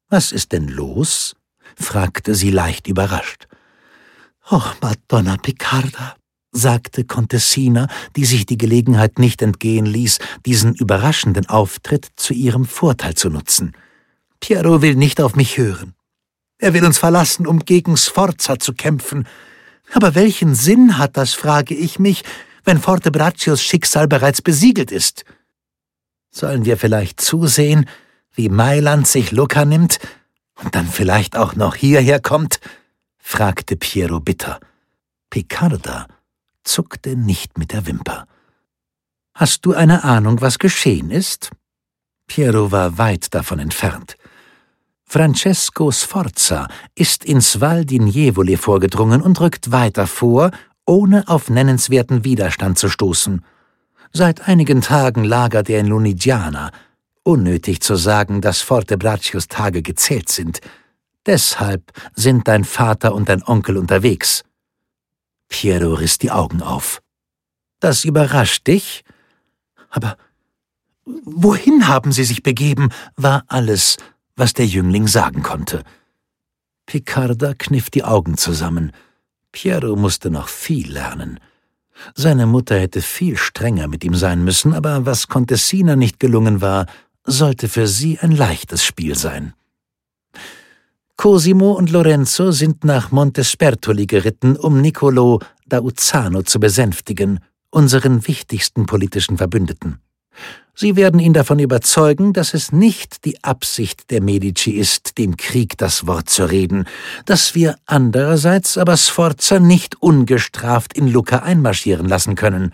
»Was ist denn los?« fragte sie leicht überrascht. »Oh, Madonna Picarda«, sagte Contessina, die sich die Gelegenheit nicht entgehen ließ, diesen überraschenden Auftritt zu ihrem Vorteil zu nutzen. »Piero will nicht auf mich hören. Er will uns verlassen, um gegen Sforza zu kämpfen. Aber welchen Sinn hat das, frage ich mich, wenn Fortebraccios Schicksal bereits besiegelt ist? Sollen wir vielleicht zusehen, wie Mailand sich Lucca nimmt und dann vielleicht auch noch hierher kommt?« fragte Piero bitter. Picarda zuckte nicht mit der Wimper. »Hast du eine Ahnung, was geschehen ist?« Piero war weit davon entfernt. Francesco Sforza ist ins Val di Nievole vorgedrungen und rückt weiter vor, ohne auf nennenswerten Widerstand zu stoßen. Seit einigen Tagen lagert er in Lunigiana. Unnötig zu sagen, dass Fortebraccios Tage gezählt sind. Deshalb sind dein Vater und dein Onkel unterwegs.« Piero riss die Augen auf. »Das überrascht dich? Aber wohin haben sie sich begeben?« war alles, was der Jüngling sagen konnte. Picarda kniff die Augen zusammen. Piero musste noch viel lernen. Seine Mutter hätte viel strenger mit ihm sein müssen, aber was Contessina nicht gelungen war, sollte für sie ein leichtes Spiel sein. Cosimo und Lorenzo sind nach Montespertoli geritten, um Niccolò da Uzzano zu besänftigen, unseren wichtigsten politischen Verbündeten. Sie werden ihn davon überzeugen, dass es nicht die Absicht der Medici ist, dem Krieg das Wort zu reden, dass wir andererseits aber Sforza nicht ungestraft in Lucca einmarschieren lassen können.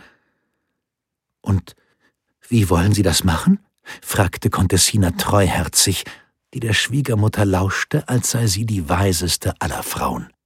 »Und wie wollen Sie das machen?« fragte Contessina treuherzig, die der Schwiegermutter lauschte, als sei sie die weiseste aller Frauen.